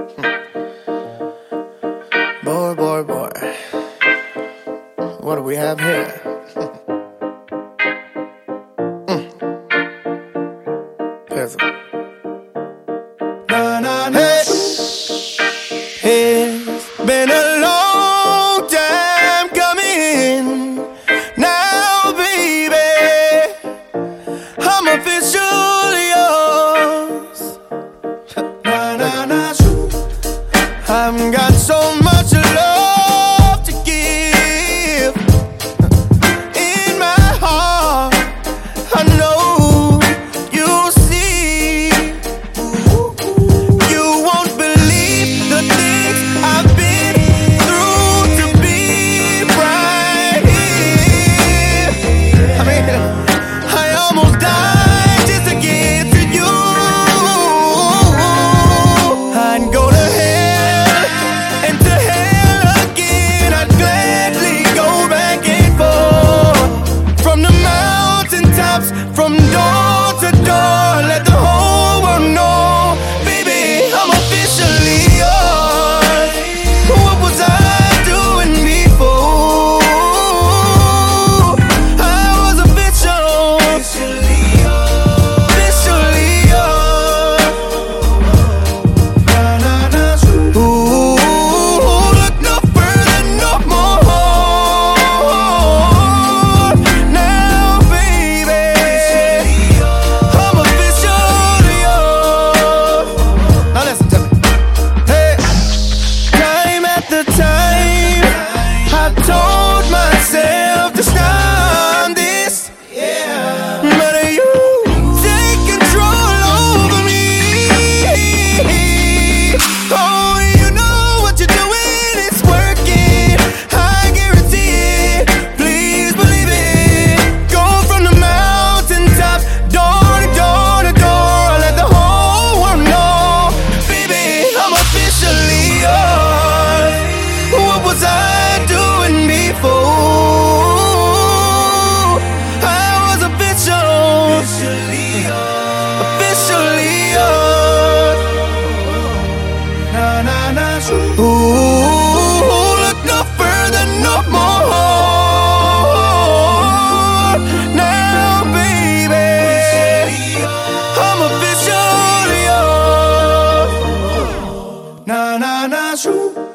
Boy, boy, boy. What do we have here? Peasant. Na, na, na. Hey. It's been a long time coming. Now, baby, I'm officially yours. Na, na, na. I've got so much love to give. In my heart, I know you'll see. You won't believe the things I've been through to be right here. I mean, I almost died just to get to you. I'd go to hell and to hell again. I'd gladly go back and forth from the mountaintops, from door to door. Let the whole world know, baby, I'm officially yours. What was I doing before? I was officially yours. Na, na, na. Ooh, look no further, no more. Now, baby, I'm officially yours. Now listen to me. Hey, time after time, I told myself to stop this. But you take control over me. Oh, you know what you're doing, it's working. I guarantee it, please believe it. Go from the mountaintops, door to door to door. Let the whole world know, baby, I'm officially yours. What was I doing before? I was officially yours. Na, na, na. Ooh, look no further, no more. Now, baby, I'm officially yours. Na, na, na.